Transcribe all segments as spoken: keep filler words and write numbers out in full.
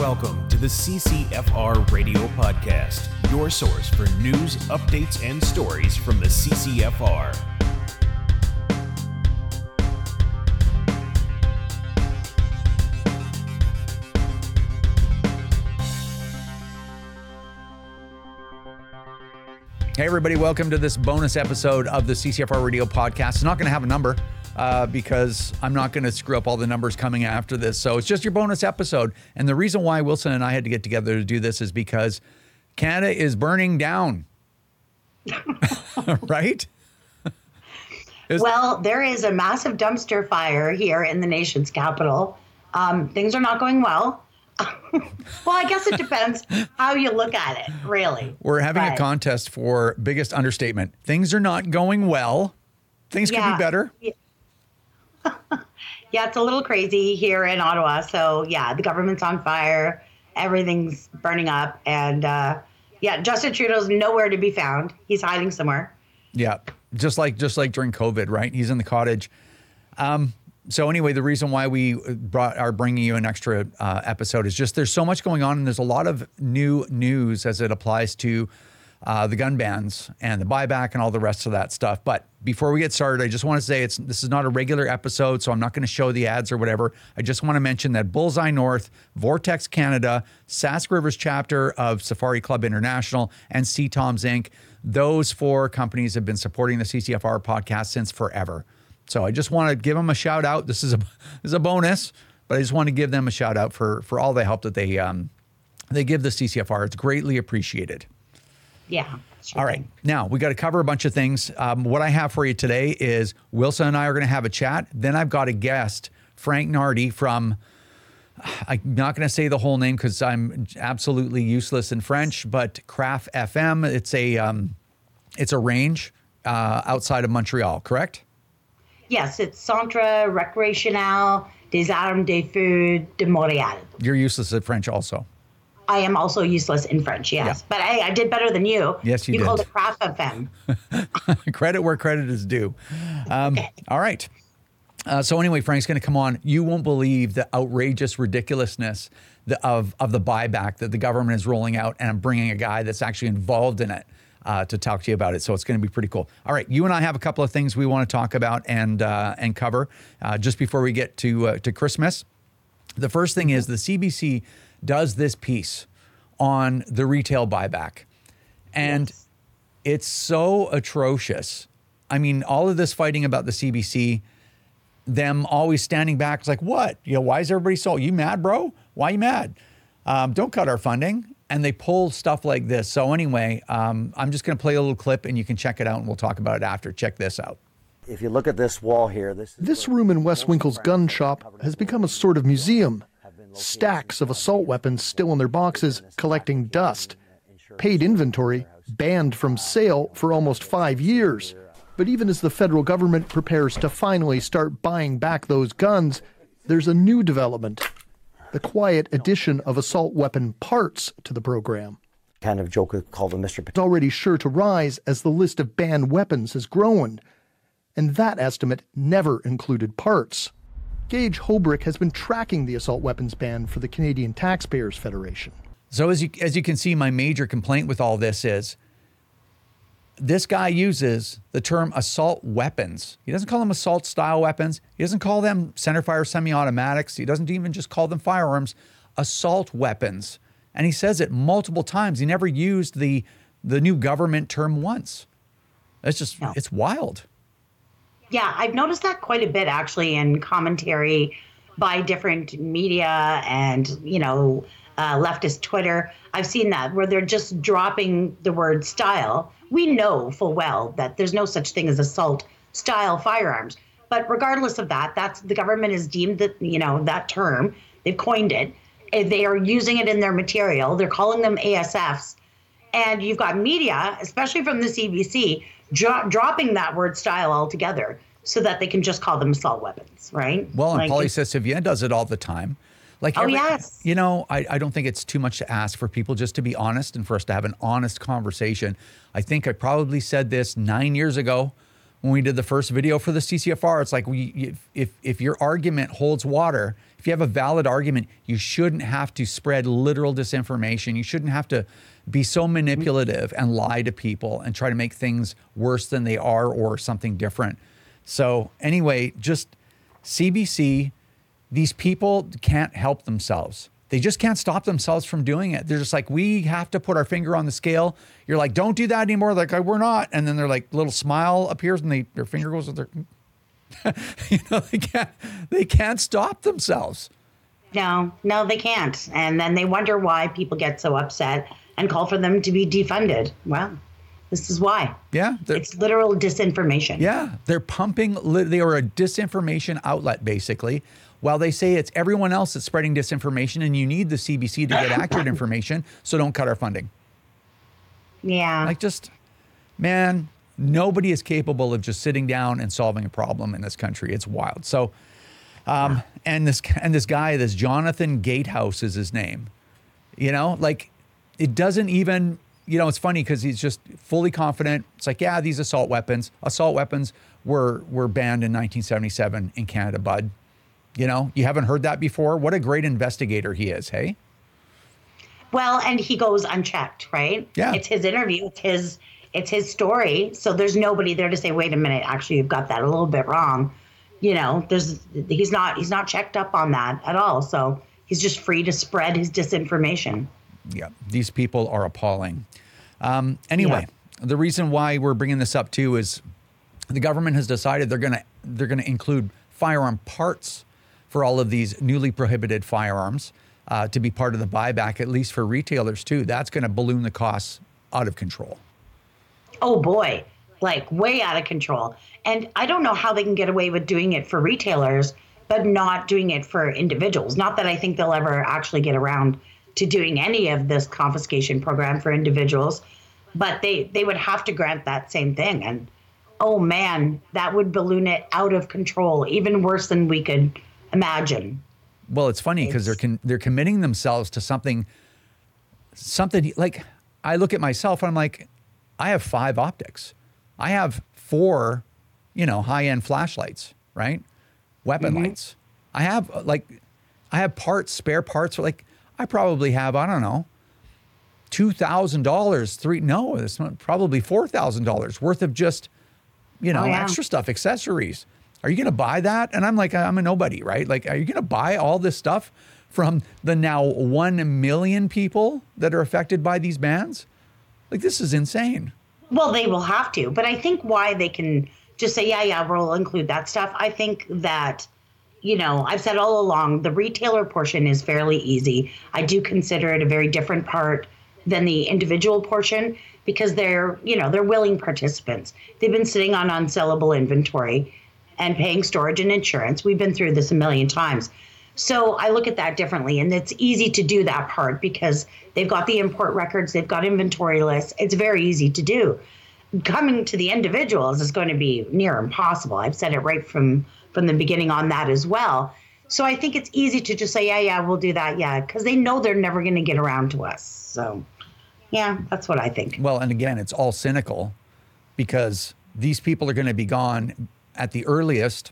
Welcome to the C C F R Radio Podcast, your source for news, updates, and stories from the C C F R. Hey everybody, welcome to this bonus episode of the C C F R Radio Podcast. It's not going to have a number uh, because I'm not going to screw up all the numbers coming after this. So it's just your bonus episode. And the reason why Wilson and I had to get together to do this is because Canada is burning down. Right? Well, there is a massive dumpster fire here in the nation's capital. Um, things are not going well. Well, I guess it depends how you look at it, really. We're having but, a contest for biggest understatement. Things are not going well. Things yeah, could be better. Yeah. Yeah, it's a little crazy here in Ottawa. So, yeah, the government's on fire. Everything's burning up. And, uh, yeah, Justin Trudeau's nowhere to be found. He's hiding somewhere. Yeah, just like just like during COVID, right? He's in the cottage. Um, so anyway, the reason why we brought are bringing you an extra uh, episode is just there's so much going on, and there's a lot of new news as it applies to uh, the gun bans and the buyback and all the rest of that stuff. But before we get started, I just want to say it's this is not a regular episode, so I'm not going to show the ads or whatever. I just want to mention that Bullseye North, Vortex Canada, Sask Rivers chapter of Safari Club International, and C Toms Incorporated, those four companies have been supporting the C C F R podcast since forever. So I just want to give them a shout out. This is a this is a bonus, but I just want to give them a shout out for for all the help that they um they give the C C F R. It's greatly appreciated. Yeah. Sure All right. thing. Now we got to cover a bunch of things. Um, what I have for you today is Wilson and I are going to have a chat. Then I've got a guest, Frank Nardi from. I'm not going to say the whole name because I'm absolutely useless in French, but Craft F M. It's a um, it's a range uh, outside of Montreal, correct? Yes, it's Centre Recreationnel des Armes des Feux de Montréal. You're useless at French also. I am also useless in French, yes. Yeah. But hey, I did better than you. Yes, you you did. You called it Craft F M. Credit where credit is due. Um, Okay. All right. Uh, so anyway, Frank's going to come on. You won't believe the outrageous ridiculousness the, of, of the buyback that the government is rolling out, and I'm bringing a guy that's actually involved in it uh, to talk to you about it. So it's going to be pretty cool. All right, you and I have a couple of things we want to talk about and uh, and cover uh, just before we get to uh, to Christmas. The first thing is the C B C does this piece on the retail buyback, and Yes. it's so atrocious. I mean, all of this fighting about the C B C, them always standing back. It's like, what? You know, why is everybody so, you mad, bro? Why you mad? Um, don't cut our funding. And they pull stuff like this. So anyway, um, I'm just going to play a little clip and you can check it out and we'll talk about it after. Check this out. If you look at this wall here, this is This room in West Winkle's gun shop has become a sort of museum. Stacks of assault weapons still in their boxes, collecting dust. Paid inventory, banned from sale for almost five years. But even as the federal government prepares to finally start buying back those guns, there's a new development. The quiet addition of assault weapon parts to the program. kind of joke called the Mister It's Potato. already sure to rise as the list of banned weapons has grown. And that estimate never included parts. Gage Hobrick has been tracking the assault weapons ban for the Canadian Taxpayers Federation. So as you as you can see, my major complaint with all this is this guy uses the term assault weapons. He doesn't call them assault style weapons. He doesn't call them centerfire semi-automatics. He doesn't even just call them firearms, assault weapons. And he says it multiple times. He never used the the new government term once. It's just, No. it's wild. Yeah, I've noticed that quite a bit actually in commentary by different media and, you know, uh, leftist Twitter. I've seen that where they're just dropping the word style. We know full well that there's no such thing as assault style firearms. But regardless of that, that's the government has deemed that, you know, that term. They've coined it. And they are using it in their material. They're calling them A S Fs. And you've got media, especially from the C B C, dro- dropping that word style altogether so that they can just call them assault weapons, right? Well, and Like, Paulie it's- Sissevien does it all the time. Like Oh, every- yes. You know, I, I don't think it's too much to ask for people just to be honest and for us to have an honest conversation. I think I probably said this nine years ago when we did the first video for the C C F R. It's like we, if, if, if your argument holds water, if you have a valid argument, you shouldn't have to spread literal disinformation. You shouldn't have to be so manipulative and lie to people and try to make things worse than they are or something different. So anyway, just C B C, these people can't help themselves. They just can't stop themselves from doing it. They're just like, we have to put our finger on the scale. You're like, don't do that anymore. They're like, we're not. And then they're like, little smile appears and they, their finger goes with their, you know, they can't, they can't stop themselves. No, no, they can't. And then they wonder why people get so upset and call for them to be defunded. Well, this is why. Yeah. It's literal disinformation. Yeah. They're pumping, they are a disinformation outlet, basically. While they say it's everyone else that's spreading disinformation and you need the C B C to get accurate information, so don't cut our funding. Yeah. Like just, man, nobody is capable of just sitting down and solving a problem in this country. It's wild. So, um, and this and this guy, this Jonathan Gatehouse is his name. You know, like it doesn't even, you know, it's funny because he's just fully confident. It's like, yeah, these assault weapons, assault weapons were were banned in nineteen seventy-seven in Canada, bud. You know, you haven't heard that before. What a great investigator he is, hey? Well, and he goes unchecked, right? Yeah. It's his interview. It's his, it's his story. So there's nobody there to say, wait a minute, actually, you've got that a little bit wrong. You know, there's, he's not, he's not checked up on that at all. So he's just free to spread his disinformation. Yeah. These people are appalling. Um, anyway, yeah. The reason why we're bringing this up too is the government has decided they're going to, they're going to include firearm parts for all of these newly prohibited firearms uh, to be part of the buyback, at least for retailers too. That's going to balloon the costs out of control. Oh boy, like way out of control. And I don't know how they can get away with doing it for retailers, but not doing it for individuals. Not that I think they'll ever actually get around to doing any of this confiscation program for individuals, but they, they would have to grant that same thing. And oh man, that would balloon it out of control, even worse than we could imagine. Well, it's funny because they're con- they're committing themselves to something, something like I look at myself and I'm like, I have five optics. I have four, you know, high-end flashlights, right? Weapon mm-hmm. lights. I have like, I have parts, spare parts. Like I probably have, I don't know, two thousand dollars, three, no, it's not, probably four thousand dollars worth of just, you know, oh, yeah. extra stuff, accessories. Are you going to buy that? And I'm like, I'm a nobody, right? Like, are you going to buy all this stuff from the now one million people that are affected by these bans? Like, this is insane. Well, they will have to. But I think why they can just say, yeah, yeah, we'll include that stuff. I think that, you know, I've said all along, the retailer portion is fairly easy. I do consider it a very different part than the individual portion because they're, you know, they're willing participants. They've been sitting on unsellable inventory and paying storage and insurance. We've been through this a million times. So I look at that differently. And it's easy to do that part because they've got the import records, they've got inventory lists. It's very easy to do. Coming to the individuals is going to be near impossible. I've said it right from, from the beginning on that as well. So I think it's easy to just say, yeah, yeah, we'll do that. Yeah, because they know they're never going to get around to us. So, yeah, that's what I think. Well, and again, it's all cynical because these people are going to be gone at the earliest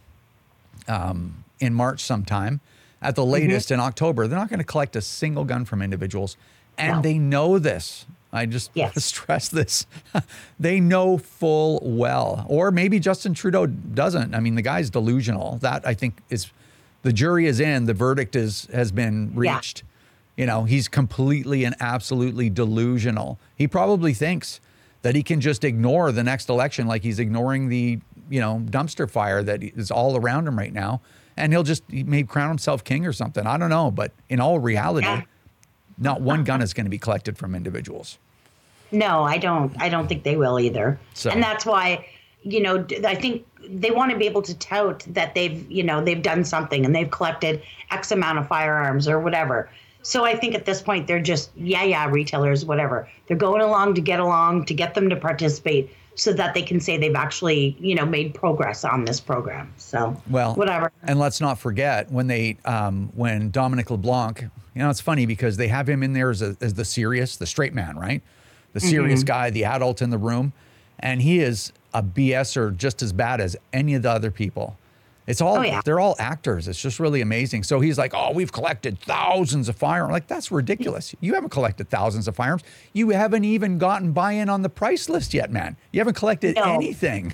um, in March sometime, at the latest mm-hmm. in October. They're not going to collect a single gun from individuals. And no. they know this. I just yes. want to stress this. They know full well. Or maybe Justin Trudeau doesn't. I mean, the guy's delusional. That, I think, is the jury is in. The verdict is has been reached. Yeah. You know, he's completely and absolutely delusional. He probably thinks that he can just ignore the next election like he's ignoring the, you know, dumpster fire that is all around him right now. And he'll just he may crown himself king or something. I don't know. But in all reality, yeah. not one gun is going to be collected from individuals. No, I don't. I don't think they will either. So. And that's why, you know, I think they want to be able to tout that they've, you know, they've done something and they've collected X amount of firearms or whatever. So I think at this point, they're just, yeah, yeah, retailers, whatever. They're going along to get along, to get them to participate so that they can say they've actually, you know, made progress on this program. So, well, whatever. And let's not forget when they, um, when Dominic LeBlanc, you know, it's funny because they have him in there as, a, as the serious, the straight man, right? The serious mm-hmm. guy, the adult in the room. And he is a B S er just as bad as any of the other people. It's all, oh, yeah. they're all actors. It's just really amazing. So he's like, oh, we've collected thousands of firearms. Like, that's ridiculous. You haven't collected thousands of firearms. You haven't even gotten buy-in on the price list yet, man. You haven't collected no. anything.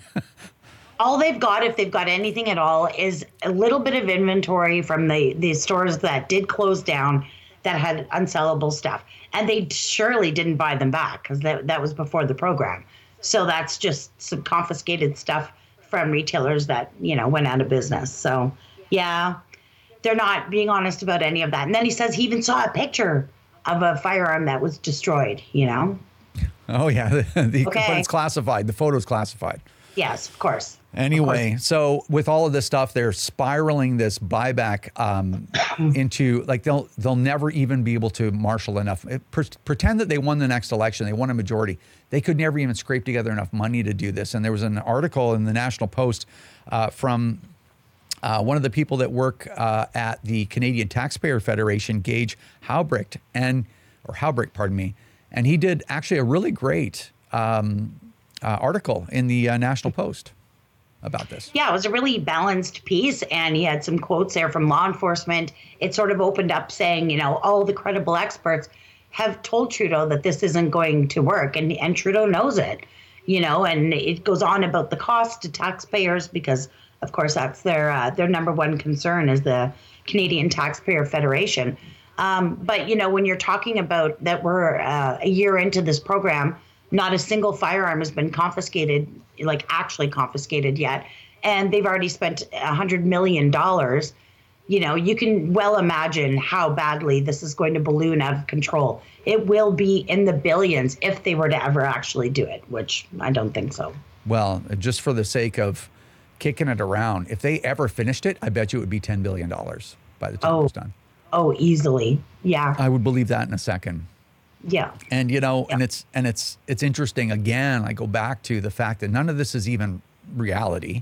All they've got, if they've got anything at all, is a little bit of inventory from the, the stores that did close down that had unsellable stuff. And they surely didn't buy them back because that, that was before the program. So that's just some confiscated stuff from retailers that, you know, went out of business. So, yeah, they're not being honest about any of that. And then he says he even saw a picture of a firearm that was destroyed, you know? Oh, yeah. the, okay. But it's classified. The photo's classified. Yes, of course. Anyway, of course. So with all of this stuff, they're spiraling this buyback um, into, like, they'll they'll never even be able to marshal enough. It, per, pretend that they won the next election. They won a majority. They could never even scrape together enough money to do this. And there was an article in the National Post uh, from uh, one of the people that work uh, at the Canadian Taxpayer Federation, Gage Haubricht, and or Haubricht, pardon me, and he did actually a really great um, uh, article in the uh, National Post about this. Yeah, it was a really balanced piece, and he had some quotes there from law enforcement. It sort of opened up saying, you know, all the credible experts have told Trudeau that this isn't going to work, and, and Trudeau knows it, you know, and it goes on about the cost to taxpayers because, of course, that's their uh, their number one concern is the Canadian Taxpayer Federation. Um, but, you know, when you're talking about that we're uh, a year into this program, not a single firearm has been confiscated, like actually confiscated yet, and they've already spent one hundred million dollars. You know, you can well imagine how badly this is going to balloon out of control. It will be in the billions if they were to ever actually do it, which I don't think so. Well, just for the sake of kicking it around, if they ever finished it, I bet you it would be ten billion dollars by the time oh, it's done. Oh, easily. Yeah. I would believe that in a second. Yeah. And, you know, yeah. and it's and it's it's interesting. Again, I go back to the fact that none of this is even reality.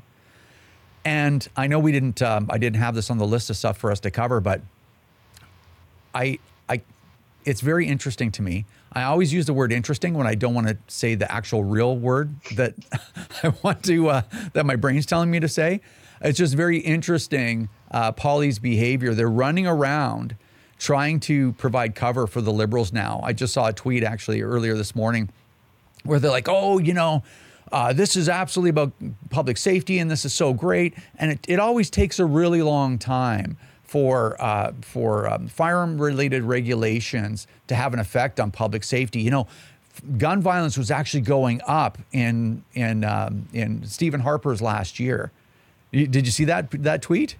And I know we didn't, um, I didn't have this on the list of stuff for us to cover, but I, I, it's very interesting to me. I always use the word interesting when I don't want to say the actual real word that I want to, uh, that my brain's telling me to say. It's just very interesting, uh, Polly's behavior. They're running around trying to provide cover for the Liberals now. I just saw a tweet actually earlier this morning where they're like, oh, you know, Uh, this is absolutely about public safety, and this is so great. And it, it always takes a really long time for uh, for um, firearm-related regulations to have an effect on public safety. You know, gun violence was actually going up in in um, in Stephen Harper's last year. Did you see that that tweet?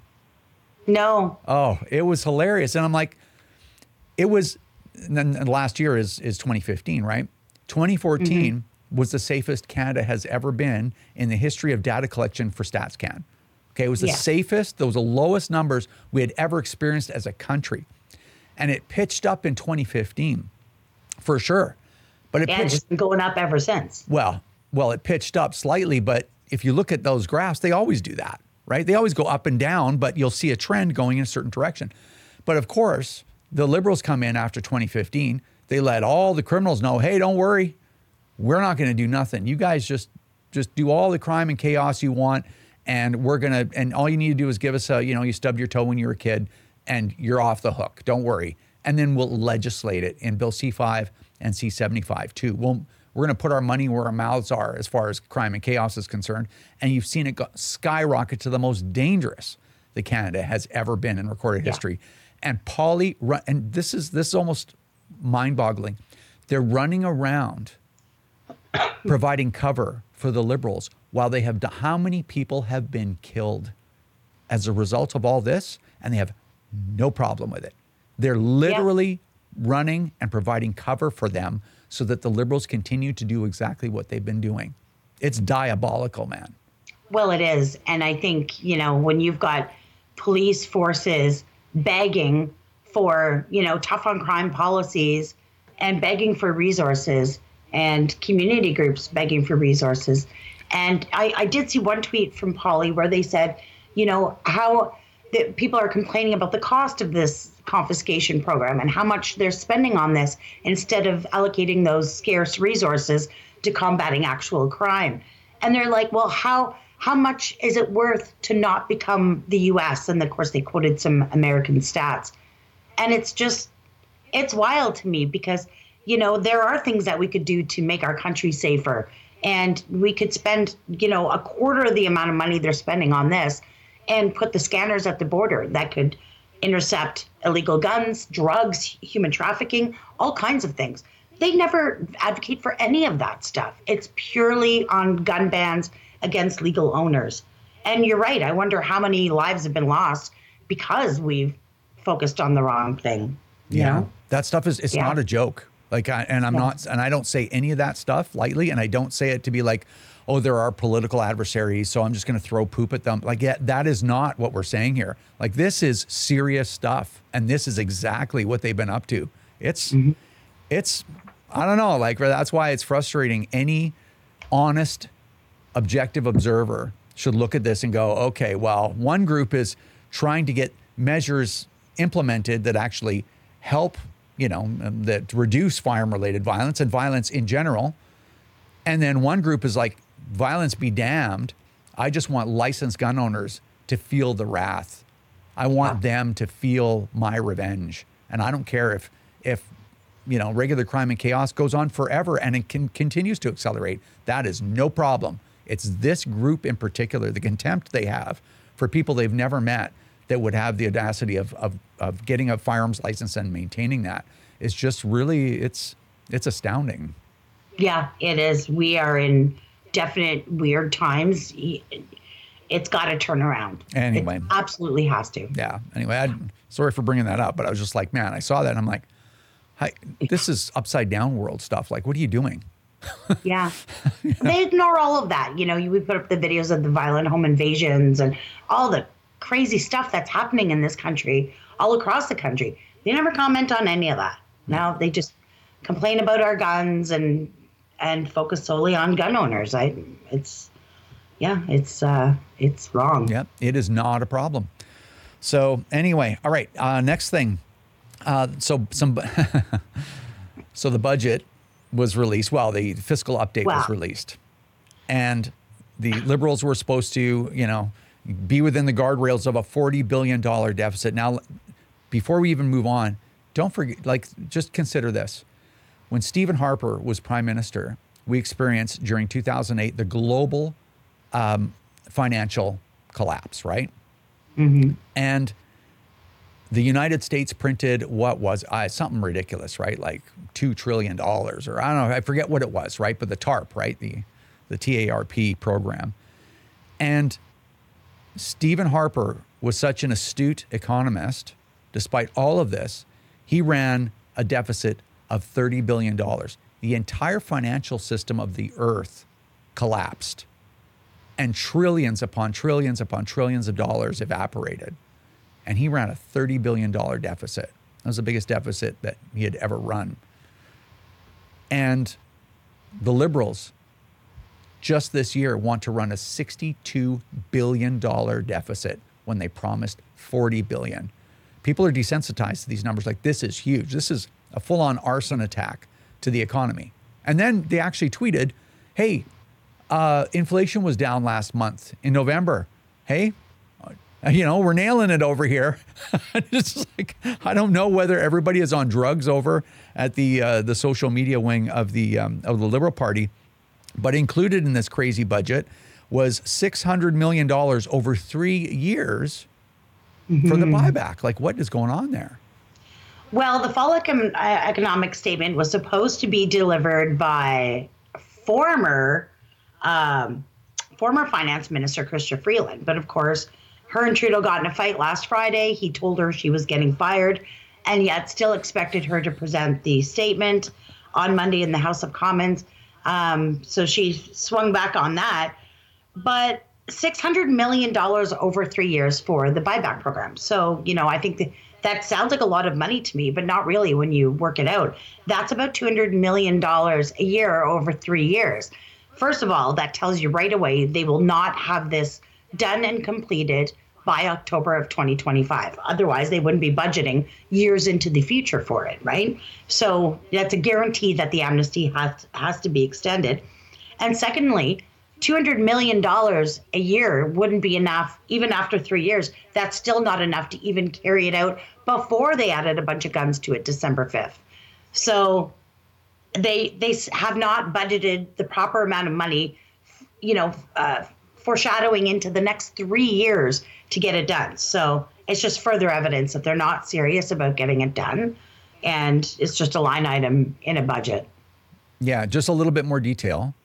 No. Oh, it was hilarious, and I'm like, it was. And then last year is is twenty fifteen, right? twenty fourteen. Mm-hmm. was the safest Canada has ever been in the history of data collection for StatsCan. Okay, it was the yeah. safest, those were the lowest numbers we had ever experienced as a country. And it pitched up in twenty fifteen, for sure. But it yeah, pitched, it's been going up ever since. Well, well, it pitched up slightly, but if you look at those graphs, they always do that, right? They always go up and down, but you'll see a trend going in a certain direction. But of course, the Liberals come in after twenty fifteen. They let all the criminals know, hey, don't worry. We're not going to do nothing. You guys just just do all the crime and chaos you want, and we're going to, and all you need to do is give us a, you know, you stubbed your toe when you were a kid, and you're off the hook. Don't worry. And then we'll legislate it in Bill C five and C seventy-five too. We'll, we're going to put our money where our mouths are as far as crime and chaos is concerned. And you've seen it go, skyrocket to the most dangerous that Canada has ever been in recorded yeah. history. And Polly, and this is this is almost mind-boggling. They're running around providing cover for the Liberals while they have, how many people have been killed as a result of all this, and they have no problem with it. They're literally yeah. running and providing cover for them so that the Liberals continue to do exactly what they've been doing. It's diabolical, man. Well, it is. And I think, you know, when you've got police forces begging for, you know, tough on crime policies and begging for resources, and community groups begging for resources. And I, I did see one tweet from Polly where they said, you know, how the people are complaining about the cost of this confiscation program and how much they're spending on this instead of allocating those scarce resources to combating actual crime. And they're like, well, how how much is it worth to not become the U S? And of course, they quoted some American stats. And it's just, it's wild to me because, you know, there are things that we could do to make our country safer. And we could spend, you know, a quarter of the amount of money they're spending on this and put the scanners at the border that could intercept illegal guns, drugs, human trafficking, all kinds of things. They never advocate for any of that stuff. It's purely on gun bans against legal owners. And you're right. I wonder how many lives have been lost because we've focused on the wrong thing. You Yeah. know? That stuff is, it's Yeah. not a joke. Like, I, and I'm Yeah. not, and I don't say any of that stuff lightly. And I don't say it to be like, oh, there are political adversaries, so I'm just going to throw poop at them. Like, yeah, that is not what we're saying here. Like, this is serious stuff. And this is exactly what they've been up to. It's, mm-hmm. it's, I don't know, like, that's why it's frustrating. Any honest, objective observer should look at this and go, okay, well, one group is trying to get measures implemented that actually help, you know, that reduce firearm-related violence and violence in general. And then one group is like, violence be damned. I just want licensed gun owners to feel the wrath. I want yeah. them to feel my revenge. And I don't care if, if, you know, regular crime and chaos goes on forever and it can, continues to accelerate. That is no problem. It's this group in particular, the contempt they have for people they've never met that would have the audacity of, of, of getting a firearms license and maintaining that. It's just really, it's, it's astounding. Yeah, it is. We are in definite weird times. It's got to turn around. Anyway. It absolutely has to. Yeah. Anyway, I, sorry for bringing that up, but I was just like, man, I saw that and I'm like, hi, this is upside down world stuff. Like, what are you doing? Yeah. You know? They ignore all of that. You know, we put up the videos of the violent home invasions and all the crazy stuff that's happening in this country, all across the country. They never comment on any of that. Now they just complain about our guns and and focus solely on gun owners. I, it's, yeah, it's uh, it's wrong. Yep, it is not a problem. So anyway, all right. Uh, next thing. Uh, so some, so the budget was released. Well, the fiscal update wow. was released, and the Liberals were supposed to, you know, be within the guardrails of a forty billion dollars deficit. Now, before we even move on, don't forget, like, just consider this. When Stephen Harper was prime minister, we experienced during two thousand eight the global um, financial collapse, right? Mm-hmm. And the United States printed what was uh, something ridiculous, right? Like two trillion dollars, or I don't know, I forget what it was, right? But the TARP, right? The, the T A R P program. And Stephen Harper was such an astute economist, despite all of this, he ran a deficit of thirty billion dollars. The entire financial system of the earth collapsed, and trillions upon trillions upon trillions of dollars evaporated. And he ran a thirty billion dollars deficit. That was the biggest deficit that he had ever run. And the Liberals just this year want to run a sixty-two billion dollars deficit when they promised forty billion dollars. People are desensitized to these numbers. Like, this is huge. This is a full-on arson attack to the economy. And then they actually tweeted, hey, uh, inflation was down last month in November. Hey, you know, we're nailing it over here. It's like, I don't know whether everybody is on drugs over at the uh, the social media wing of the um, of the Liberal Party, but included in this crazy budget was six hundred million dollars over three years mm-hmm. for the buyback. Like, what is going on there? Well, the fall econ- economic statement was supposed to be delivered by former um, former finance minister Chrystia Freeland, but of course, her and Trudeau got in a fight last Friday. He told her she was getting fired, and yet still expected her to present the statement on Monday in the House of Commons. Um, so she swung back on that. But six hundred million dollars over three years for the buyback program. So, you know, I think that, that sounds like a lot of money to me, but not really when you work it out. That's about two hundred million dollars a year over three years. First of all, that tells you right away they will not have this done and completed by October of twenty twenty-five. Otherwise, they wouldn't be budgeting years into the future for it, right? So that's a guarantee that the amnesty has, has to be extended. And secondly, two hundred million dollars a year wouldn't be enough, even after three years. That's still not enough to even carry it out before they added a bunch of guns to it December fifth. So they they have not budgeted the proper amount of money, you know, uh, foreshadowing into the next three years to get it done. So it's just further evidence that they're not serious about getting it done. And it's just a line item in a budget. Yeah, just a little bit more detail.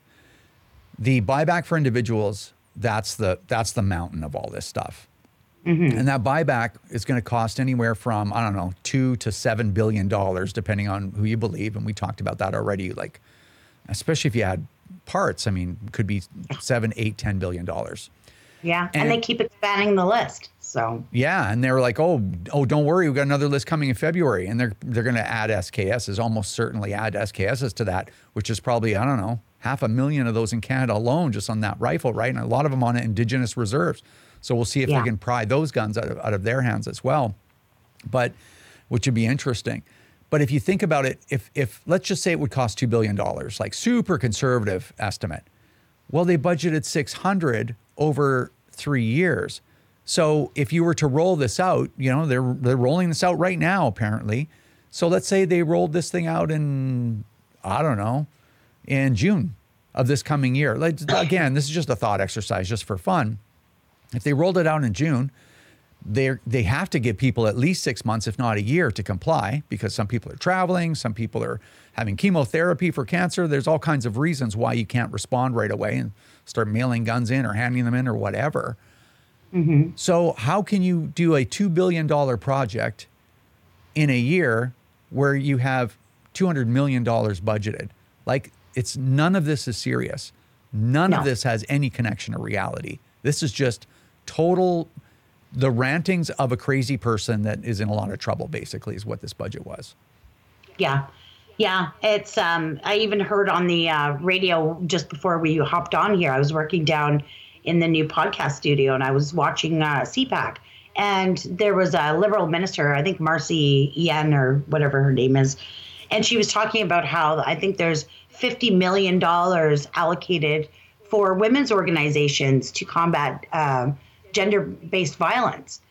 The buyback for individuals, that's the that's the mountain of all this stuff. Mm-hmm. And that buyback is going to cost anywhere from, I don't know, two to seven billion dollars, depending on who you believe. And we talked about that already, like, especially if you had parts, I mean, could be seven, eight, ten billion dollars. Yeah. And, and they keep expanding the list. So yeah, and they were like, oh, oh, don't worry, we've got another list coming in February, and they're they're going to add S K Ss, almost certainly add S K Ss to that, which is probably, I don't know, half a million of those in Canada alone, just on that rifle, right? And a lot of them on Indigenous reserves. So we'll see if yeah. they can pry those guns out of, out of their hands as well. But which would be interesting. But if you think about it, if if let's just say it would cost two billion dollars, like super conservative estimate, well, they budgeted six hundred over three years. So if you were to roll this out, you know, they're they're rolling this out right now, apparently. So let's say they rolled this thing out in, I don't know, in June of this coming year. Like, again, this is just a thought exercise, just for fun. If they rolled it out in June, they they have to give people at least six months, if not a year, to comply, because some people are traveling, some people are having chemotherapy for cancer. There's all kinds of reasons why you can't respond right away and start mailing guns in or handing them in or whatever. Mm-hmm. So how can you do a two billion dollars project in a year where you have two hundred million dollars budgeted? Like, it's none of this is serious. None no. of this has any connection to reality. This is just total, the rantings of a crazy person that is in a lot of trouble, basically, is what this budget was. Yeah. Yeah. It's, um, I even heard on the uh, radio just before we hopped on here, I was working down in the new podcast studio, and I was watching uh, C PAC, and there was a Liberal minister, I think Marcy Yen or whatever her name is, and she was talking about how I think there's fifty million dollars allocated for women's organizations to combat uh, gender-based violence.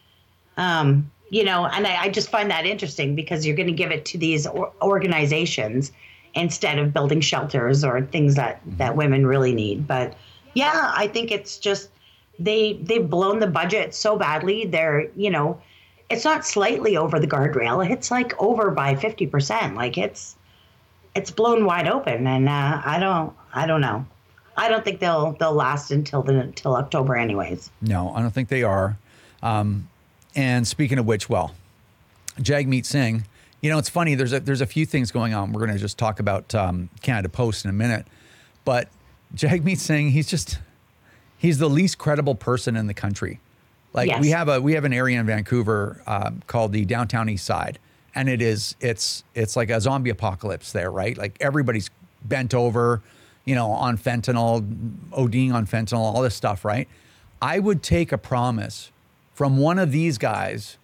Um, you know, and I, I just find that interesting, because you're going to give it to these or- organizations instead of building shelters or things that, that women really need. But yeah, I think it's just they they've blown the budget so badly. They're, you know, it's not slightly over the guardrail. It's like over by fifty percent. Like it's it's blown wide open, and uh, I don't I don't know. I don't think they'll they'll last until the until October, anyways. No, I don't think they are. Um, and speaking of which, well, Jagmeet Singh, you know, it's funny. There's a there's a few things going on. We're going to just talk about um, Canada Post in a minute, but Jagmeet Singh, he's just, he's the least credible person in the country. Like yes. we have a, we have an area in Vancouver um, called the Downtown East Side. And it is, it's, it's like a zombie apocalypse there, right? Like everybody's bent over, you know, on fentanyl, ODing on fentanyl, all this stuff, right? I would take a promise from one of these guys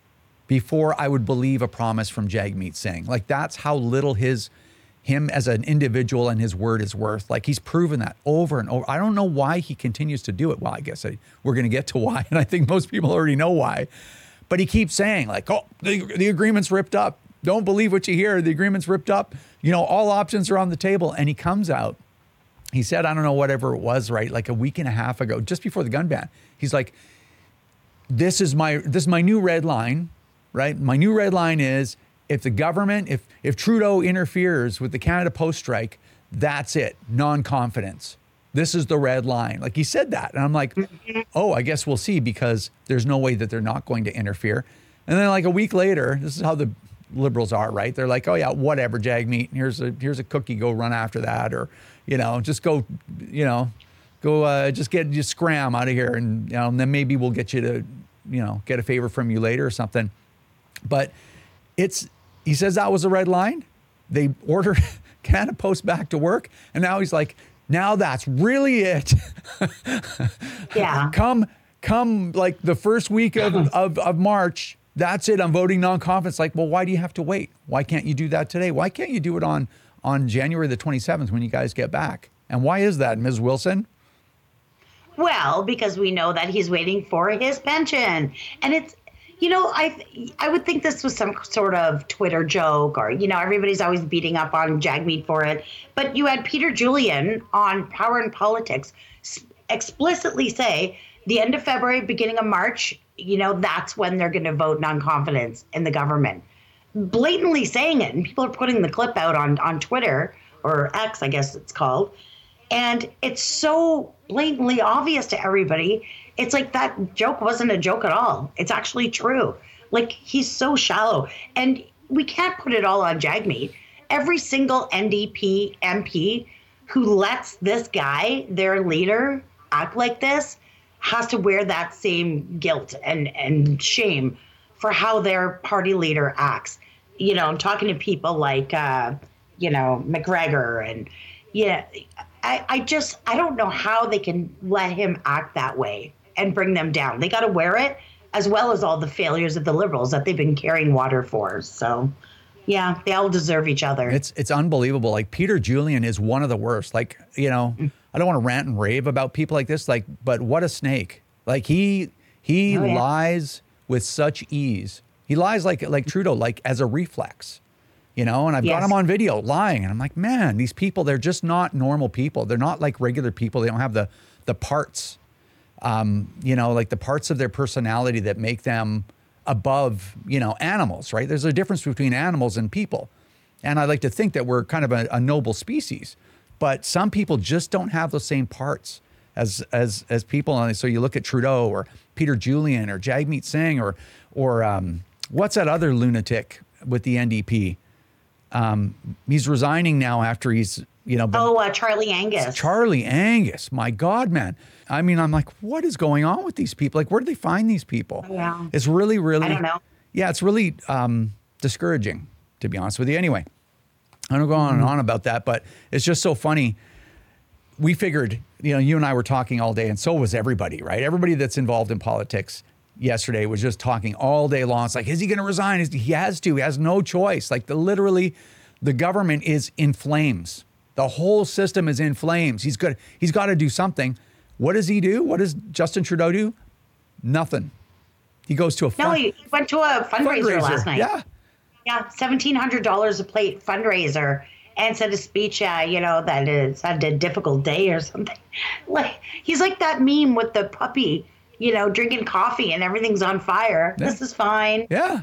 before I would believe a promise from Jagmeet Singh. Like that's how little his, him as an individual and his word is worth. Like he's proven that over and over. I don't know why he continues to do it. Well, I guess I, we're going to get to why. And I think most people already know why. But he keeps saying like, oh, the, the agreement's ripped up. Don't believe what you hear. The agreement's ripped up. You know, all options are on the table. And he comes out. He said, I don't know, whatever it was, right? Like a week and a half ago, just before the gun ban. He's like, this is my, this is my new red line, right? My new red line is, if the government, if if Trudeau interferes with the Canada Post strike, that's it, non-confidence. This is the red line. Like he said that. And I'm like, oh, I guess we'll see, because there's no way that they're not going to interfere. And then like a week later, this is how the Liberals are, right? They're like, oh yeah, whatever, Jagmeet, here's a here's a cookie, go run after that. Or, you know, just go, you know, go uh, just get, just scram out of here. And, you know, and then maybe we'll get you to, you know, get a favor from you later or something. But it's, he says that was a red line. They ordered Canada Post back to work. And now he's like, now that's really it. Yeah. come, come like the first week of, of, of March, that's it. I'm voting non-confidence. Like, well, why do you have to wait? Why can't you do that today? Why can't you do it on, on January the twenty-seventh when you guys get back? And why is that, Miz Wilson? Well, because we know that he's waiting for his pension. And it's, you know, I I would think this was some sort of Twitter joke, or, you know, everybody's always beating up on Jagmeet for it. But you had Peter Julian on Power and Politics explicitly say the end of February, beginning of March, you know, that's when they're going to vote non-confidence in the government. Blatantly saying it. And people are putting the clip out on, on Twitter, or X, I guess it's called. And it's so blatantly obvious to everybody. It's like that joke wasn't a joke at all. It's actually true. Like, he's so shallow. And we can't put it all on Jagmeet. Every single N D P M P who lets this guy, their leader, act like this has to wear that same guilt and, and shame for how their party leader acts. You know, I'm talking to people like, uh, you know, McGregor and, yeah, I, I just, I don't know how they can let him act that way and bring them down. They got to wear it, as well as all the failures of the Liberals that they've been carrying water for. So, yeah, they all deserve each other. It's it's unbelievable. Like, Peter Julian is one of the worst. Like, you know, I don't want to rant and rave about people like this, like, but what a snake. Like, he he oh, yeah. lies with such ease. He lies like like Trudeau, like as a reflex. You know, and I've yes. got him on video lying. And I'm like, man, these people, they're just not normal people. They're not like regular people. They don't have the the parts, um, you know, like the parts of their personality that make them above, you know, animals, right? There's a difference between animals and people. And I like to think that we're kind of a, a noble species. But some people just don't have those same parts as as as people. And so you look at Trudeau or Peter Julian or Jagmeet Singh or, or um, what's that other lunatic with the N D P? Um, he's resigning now after he's, you know. Been, oh, uh, Charlie Angus. Charlie Angus. My God, man. I mean, I'm like, what is going on with these people? Like, where do they find these people? Oh, yeah. It's really, really. I don't know. Yeah, it's really um, discouraging, to be honest with you. Anyway, I don't go on mm-hmm. and on about that, but it's just so funny. We figured, you know, you and I were talking all day, and so was everybody, right? Everybody that's involved in politics yesterday was just talking all day long. It's like, is he going to resign? Is, he has to. He has no choice. Like, the literally, the government is in flames. The whole system is in flames. He's got, he's got to do something. What does he do? What does Justin Trudeau do? Nothing. He goes to a fun- no. He went to a fundraiser, fundraiser last night. Yeah, yeah, seventeen hundred dollars a plate fundraiser, and said a speech. Uh, you know that it's had a difficult day or something. Like, he's like that meme with the puppy, you know, drinking coffee and everything's on fire. Yeah. This is fine. Yeah.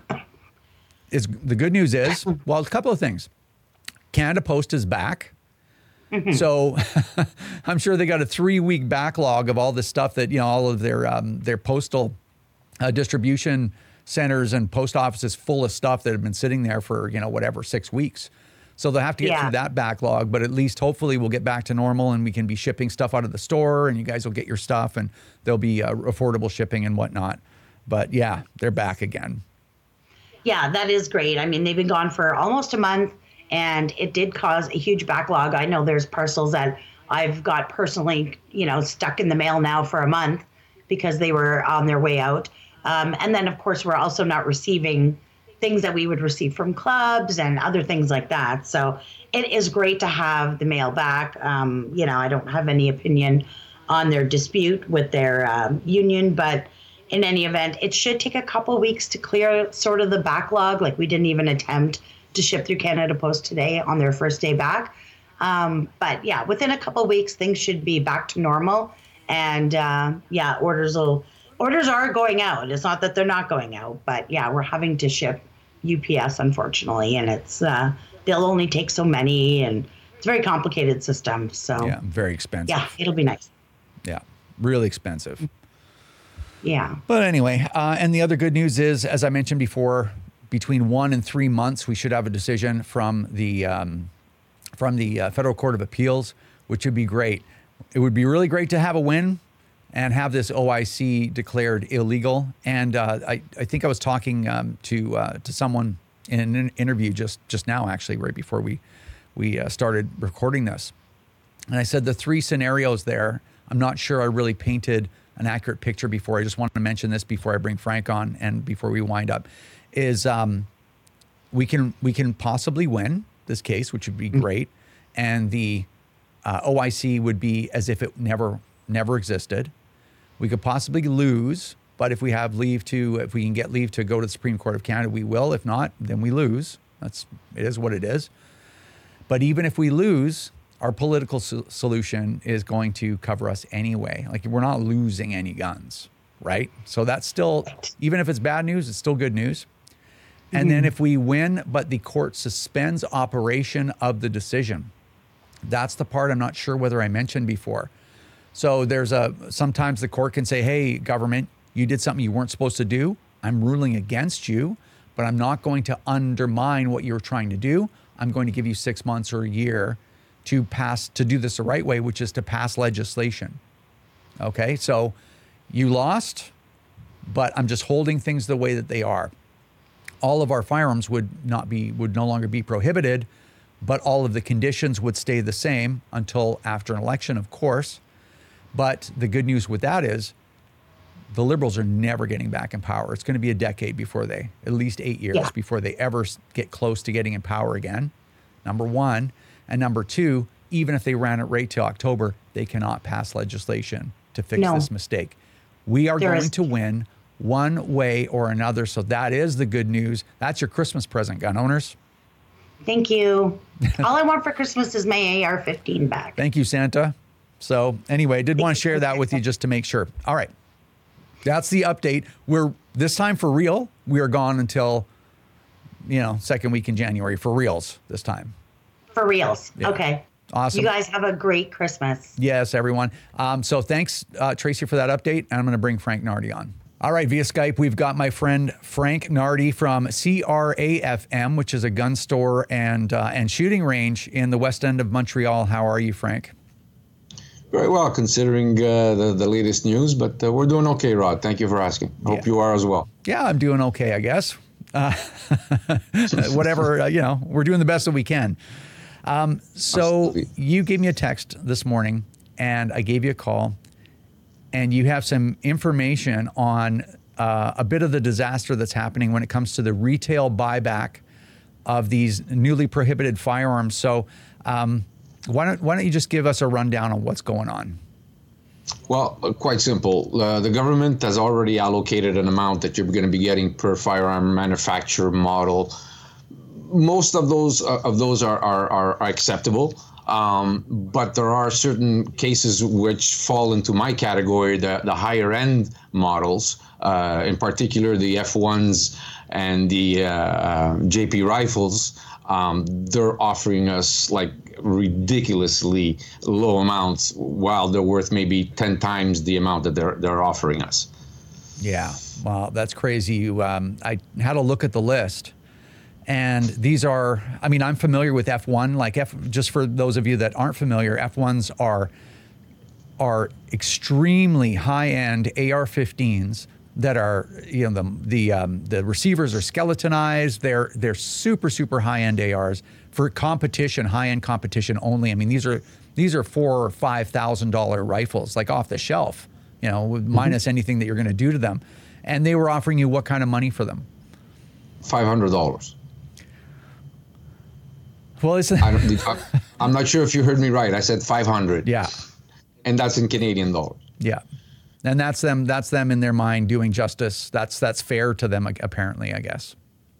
Is the good news is, well, a couple of things. Canada Post is back. Mm-hmm. So I'm sure they got a three week backlog of all this stuff that, you know, all of their um, their postal uh, distribution centers and post offices full of stuff that have been sitting there for, you know, whatever, six weeks. So they'll have to get yeah. through that backlog, but at least hopefully we'll get back to normal and we can be shipping stuff out of the store and you guys will get your stuff and there'll be uh, affordable shipping and whatnot. But yeah, they're back again. Yeah, that is great. I mean, they've been gone for almost a month and it did cause a huge backlog. I know there's parcels that I've got personally, you know, stuck in the mail now for a month because they were on their way out. Um, and then, of course, we're also not receiving things that we would receive from clubs and other things like that. So it is great to have the mail back. Um, you know, I don't have any opinion on their dispute with their um, union, but in any event, it should take a couple weeks to clear sort of the backlog. Like, we didn't even attempt to ship through Canada Post today on their first day back. Um, but yeah, within a couple weeks, things should be back to normal. And uh, yeah, orders will orders are going out. It's not that they're not going out, but yeah, we're having to ship U P S, unfortunately, and it's uh, they'll only take so many, and it's a very complicated system. So yeah, very expensive. Yeah, it'll be nice. Yeah, really expensive. Yeah. But anyway, uh, and the other good news is, as I mentioned before, between one and three months, we should have a decision from the um, from the uh, Federal Court of Appeals, which would be great. It would be really great to have a win and have this O I C declared illegal. And uh, I, I think I was talking um, to uh, to someone in an interview just just now, actually, right before we we uh, started recording this. And I said the three scenarios there, I'm not sure I really painted an accurate picture before. I just wanted to mention this before I bring Frank on and before we wind up, is um, we can we can possibly win this case, which would be great. And the uh, O I C would be as if it never never existed. We could possibly lose, but if we have leave to, if we can get leave to go to the Supreme Court of Canada, we will. If not, then we lose. That's, it is what it is. But even if we lose, our political so- solution is going to cover us anyway. Like, we're not losing any guns, right? So that's still, even if it's bad news, it's still good news. And then if we win, but the court suspends operation of the decision, that's the part I'm not sure whether I mentioned before. So there's a, sometimes the court can say, hey, government, you did something you weren't supposed to do. I'm ruling against you, but I'm not going to undermine what you're trying to do. I'm going to give you six months or a year to pass, to do this the right way, which is to pass legislation. Okay, so you lost, but I'm just holding things the way that they are. All of our firearms would not be, would no longer be prohibited, but all of the conditions would stay the same until after an election, of course. But the good news with that is the Liberals are never getting back in power. It's going to be a decade before they, at least eight years yeah. before they ever get close to getting in power again, number one. And number two, even if they ran it right to October, they cannot pass legislation to fix no. this mistake. We are there going is- to win one way or another. So that is the good news. That's your Christmas present, gun owners. Thank you. All I want for Christmas is my A R fifteen back. Thank you, Santa. So anyway, I did want to share that with you just to make sure. All right. That's the update. We're this time for real. We are gone until, you know, second week in January for reals this time. For reals. Yeah. Okay. Awesome. You guys have a great Christmas. Yes, everyone. Um, so thanks, uh, Tracy, for that update. And I'm going to bring Frank Nardi on. All right, via Skype, we've got my friend Frank Nardi from C R A F M, which is a gun store and uh, and shooting range in the west end of Montreal. How are you, Frank? Very well, considering uh, the, the latest news, but uh, we're doing okay, Rod. Thank you for asking. Hope yeah. you are as well. Yeah, I'm doing okay, I guess. Uh, whatever, uh, you know, we're doing the best that we can. Um, so Absolutely. You gave me a text this morning, and I gave you a call. And you have some information on uh, a bit of the disaster that's happening when it comes to the retail buyback of these newly prohibited firearms. So um, why don't why don't you just give us a rundown on what's going on? Well, quite simple. Uh, the government has already allocated an amount that you're going to be getting per firearm manufacturer model. Most of those uh, of those are are, are acceptable. Um, but there are certain cases which fall into my category, the, the higher end models, uh, in particular the F ones and the uh, uh, J P rifles. Um, they're offering us like ridiculously low amounts, while they're worth maybe ten times the amount that they're they're offering us. Yeah, wow, that's crazy. You, um, I had a look at the list. And these are, I mean, I'm familiar with F one, like F, just for those of you that aren't familiar, F ones are, are extremely high-end A R fifteens that are, you know, the, the, um, the receivers are skeletonized. They're, they're super, super high-end A Rs for competition, high-end competition only. I mean, these are, these are four or five thousand dollar rifles, like off the shelf, you know, mm-hmm. minus anything that you're going to do to them. And they were offering you what kind of money for them? five hundred dollars. Well, it's I don't, I'm not sure if you heard me right. I said five hundred. Yeah. And that's in Canadian dollars. Yeah. And that's them, that's them in their mind doing justice. That's, that's fair to them, apparently, I guess.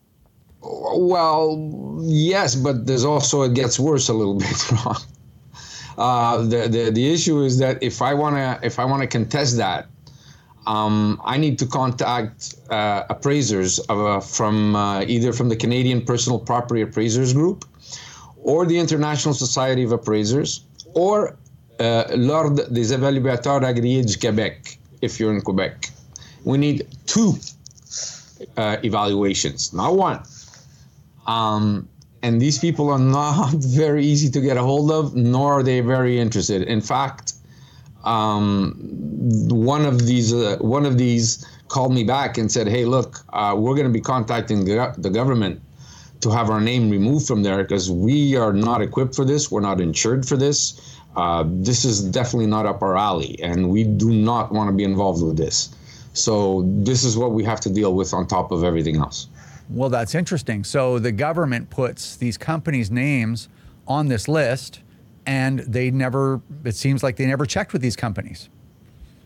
Well, yes, but there's also, it gets worse a little bit, wrong. Uh, the, the, the issue is that if I want to, if I want to contest that, Um, I need to contact uh, appraisers uh, from uh, either from the Canadian Personal Property Appraisers Group or the International Society of Appraisers or uh, l'Ordre des évaluateurs agréés du Québec, if you're in Quebec. We need two uh, evaluations, not one. Um, and these people are not very easy to get a hold of, nor are they very interested. In fact, Um, one of these uh, one of these called me back and said, hey, look, uh, we're going to be contacting the, the government to have our name removed from there because we are not equipped for this. We're not insured for this. Uh, this is definitely not up our alley, and we do not want to be involved with this. So this is what we have to deal with on top of everything else. Well, that's interesting. So the government puts these companies' names on this list, and they never, it seems like they never checked with these companies.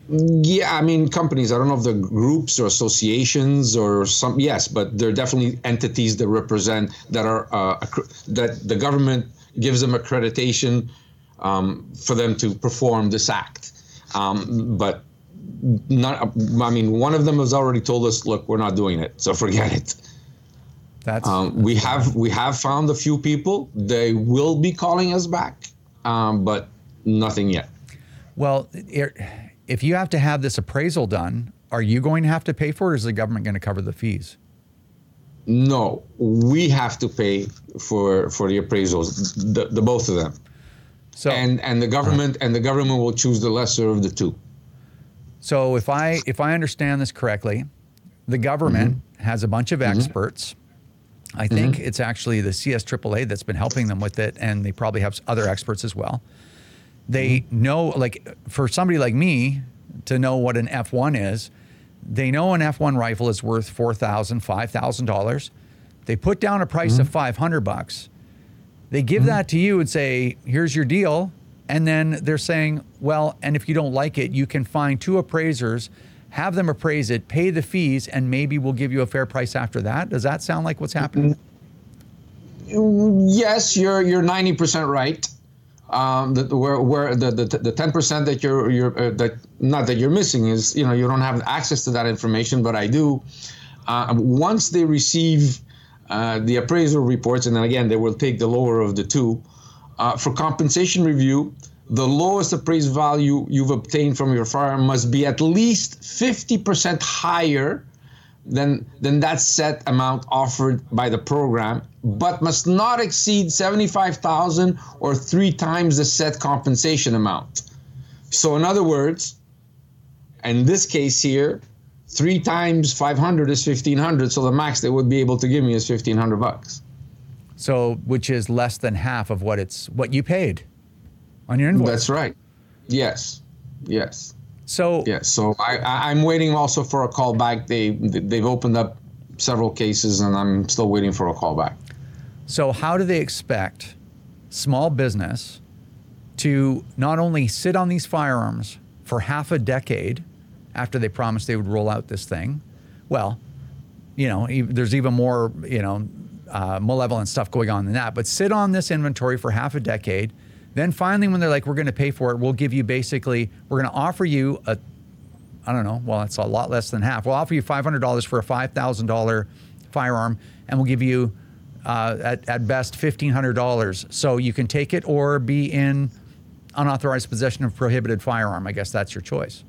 Yeah, I mean, companies, I don't know if they're groups or associations or some, yes, but they're definitely entities that represent, that are, uh, accr- that the government gives them accreditation um, for them to perform this act. Um, but not, I mean, one of them has already told us, look, we're not doing it, so forget it. That's, um, we have we have found a few people. They will be calling us back, um, but nothing yet. Well, if you have to have this appraisal done, are you going to have to pay for it, or is the government going to cover the fees? No, we have to pay for for the appraisals, the, the both of them. So and and the government and the government will choose the lesser of the two. So if I if I understand this correctly, the government mm-hmm. has a bunch of experts. I think mm-hmm. it's actually the C S triple A that's been helping them with it, and they probably have other experts as well. They mm-hmm. know, like, for somebody like me to know what an F one is, they know an F one rifle is worth four thousand dollars, five thousand dollars. They put down a price mm-hmm. of five hundred bucks. They give mm-hmm. that to you and say, here's your deal. And then they're saying, well, and if you don't like it, you can find two appraisers, have them appraise it, pay the fees, and maybe we'll give you a fair price after that. Does that sound like what's happening? Yes, you're you're ninety percent right. Um, the, where where the the the ten percent that you're you're uh, that not that you're missing is, you know, you don't have access to that information, but I do. Uh, once they receive uh, the appraisal reports, and then again they will take the lower of the two uh, for compensation review. The lowest appraised value you've obtained from your firearm must be at least fifty percent higher than, than that set amount offered by the program, but must not exceed seventy-five thousand dollars or three times the set compensation amount. So in other words, in this case here, three times five hundred is fifteen hundred, so the max they would be able to give me is fifteen hundred bucks. So, which is less than half of what it's what you paid on your invoice. That's right. Yes. Yes. So yes. So I, I I'm waiting also for a call back. They they've opened up several cases, and I'm still waiting for a call back. So how do they expect small business to not only sit on these firearms for half a decade after they promised they would roll out this thing? Well, you know, there's even more, you know, uh, malevolent stuff going on than that. But sit on this inventory for half a decade. Then finally, when they're like, we're going to pay for it, we'll give you basically, we're going to offer you a, I don't know, well, it's a lot less than half. We'll offer you five hundred dollars for a five thousand dollars firearm, and we'll give you, uh, at, at best, fifteen hundred dollars. So you can take it or be in unauthorized possession of prohibited firearm. I guess that's your choice.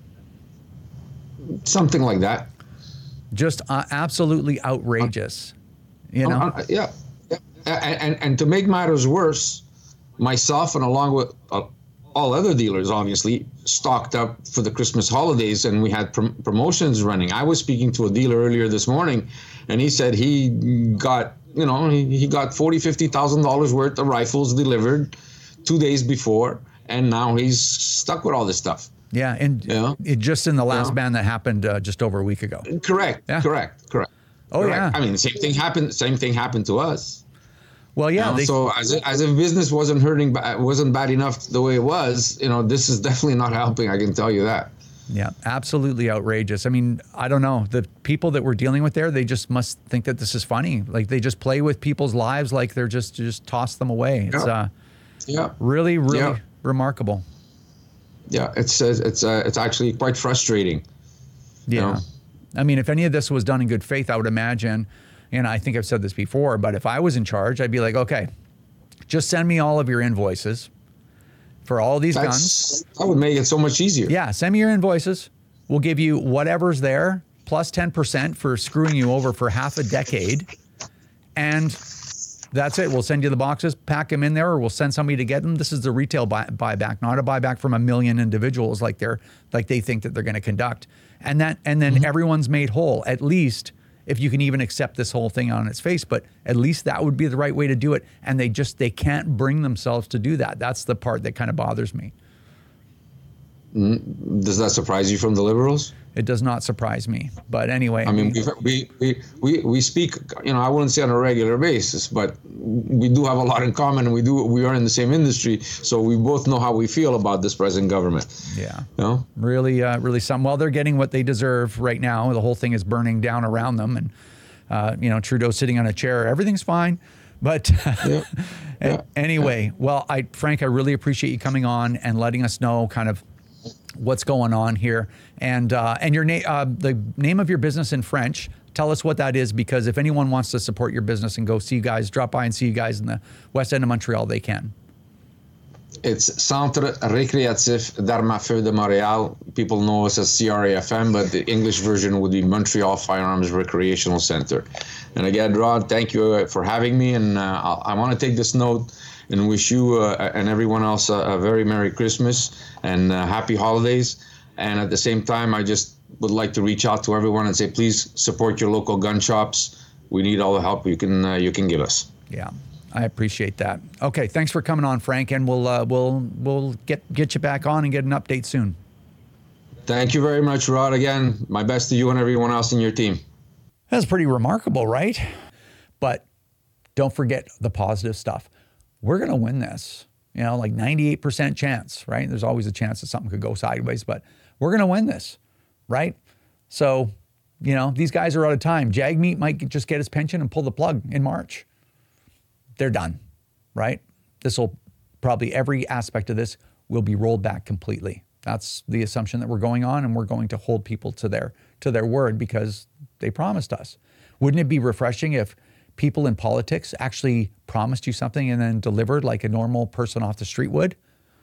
Something like that. Just uh, absolutely outrageous. You know? Uh, uh, yeah. yeah. And, and, and to make matters worse, myself and along with uh, all other dealers, obviously, stocked up for the Christmas holidays, and we had prom- promotions running. I was speaking to a dealer earlier this morning, and he said he got, you know, he, he got forty thousand dollars, fifty thousand dollars worth of rifles delivered two days before, and now he's stuck with all this stuff. Yeah, and yeah. it just in the last yeah. ban that happened uh, just over a week ago. Correct, yeah. correct, correct. Oh, correct. yeah. I mean, the same thing happened, same thing happened to us. Well, yeah. You know, they, so as if, as if business wasn't hurting, wasn't bad enough the way it was, you know, this is definitely not helping. I can tell you that. Yeah, absolutely outrageous. I mean, I don't know. The people that we're dealing with there, they just must think that this is funny. Like they just play with people's lives like they're just just toss them away. It's yeah. uh, yeah. really, really yeah. remarkable. Yeah, it's uh, it's uh, it's actually quite frustrating. Yeah. You know? I mean, if any of this was done in good faith, I would imagine, and I think I've said this before, but if I was in charge, I'd be like, okay, just send me all of your invoices for all these That's, guns. That would make it so much easier. Yeah, send me your invoices. We'll give you whatever's there, plus ten percent for screwing you over for half a decade. And that's it. We'll send you the boxes, pack them in there, or we'll send somebody to get them. This is the retail buy- buyback, not a buyback from a million individuals like they're like they think that they're going to conduct. And that, and then mm-hmm. everyone's made whole, at least, if you can even accept this whole thing on its face, but at least that would be the right way to do it. And they just, they can't bring themselves to do that. That's the part that kind of bothers me. Mm, does that surprise you from the Liberals? It does not surprise me. But anyway, I mean, we we we we speak. You know, I wouldn't say on a regular basis, but we do have a lot in common. And we do we are in the same industry, so we both know how we feel about this present government. Yeah, you know, really, uh, really some. Well, they're getting what they deserve right now. The whole thing is burning down around them, and uh, you know, Trudeau sitting on a chair. Everything's fine. But yeah. Yeah. anyway, yeah. well, I Frank, I really appreciate you coming on and letting us know kind of what's going on here, and uh, and your name, uh, the name of your business in French. Tell us what that is, because if anyone wants to support your business and go see you guys, drop by and see you guys in the West End of Montreal, they can. It's Centre Récréatif d'Armes à Feu de Montréal. People know us as C R A F M, but the English version would be Montreal Firearms Recreational Center. And again, Rod, thank you for having me. And uh, I want to take this note and wish you uh, and everyone else a, a very Merry Christmas and uh, Happy Holidays. And at the same time, I just would like to reach out to everyone and say, please support your local gun shops. We need all the help you can uh, you can give us. Yeah. I appreciate that. Okay, thanks for coming on, Frank, and we'll uh, we'll we'll get get you back on and get an update soon. Thank you very much, Rod. Again, my best to you and everyone else in your team. That's pretty remarkable, right? But don't forget the positive stuff. We're going to win this. You know, like ninety-eight percent chance, right? There's always a chance that something could go sideways, but we're going to win this, right? So, you know, these guys are out of time. Jagmeet might just get his pension and pull the plug in March. They're done, right? This will probably, every aspect of this will be rolled back completely. That's the assumption that we're going on, and we're going to hold people to their to their word because they promised us. Wouldn't it be refreshing if people in politics actually promised you something and then delivered like a normal person off the street would?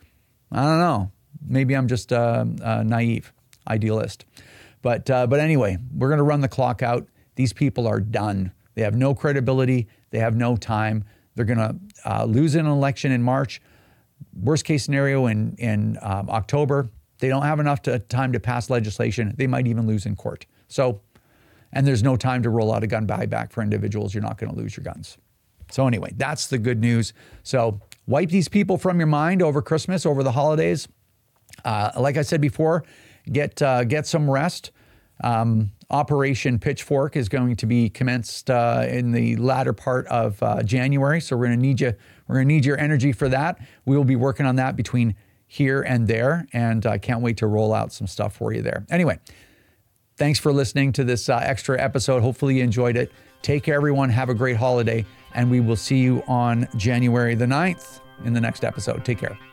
I don't know. Maybe I'm just uh, uh, naive, idealist. But uh, but anyway, we're going to run the clock out. These people are done. They have no credibility. They have no time. They're going to uh, lose an election in March. Worst case scenario in, in um, October. They don't have enough to, time to pass legislation. They might even lose in court. So, and there's no time to roll out a gun buyback for individuals. You're not going to lose your guns. So anyway, that's the good news. So wipe these people from your mind over Christmas, over the holidays. Uh, like I said before, get uh, get some rest. Um, Operation Pitchfork is going to be commenced uh, in the latter part of uh, January, so we're going to need you. We're going to need your energy for that. We will be working on that between here and there, and I uh, can't wait to roll out some stuff for you there. Anyway, thanks for listening to this uh, extra episode. Hopefully you enjoyed it. Take care, everyone. Have a great holiday, and we will see you on January the ninth in the next episode. Take care.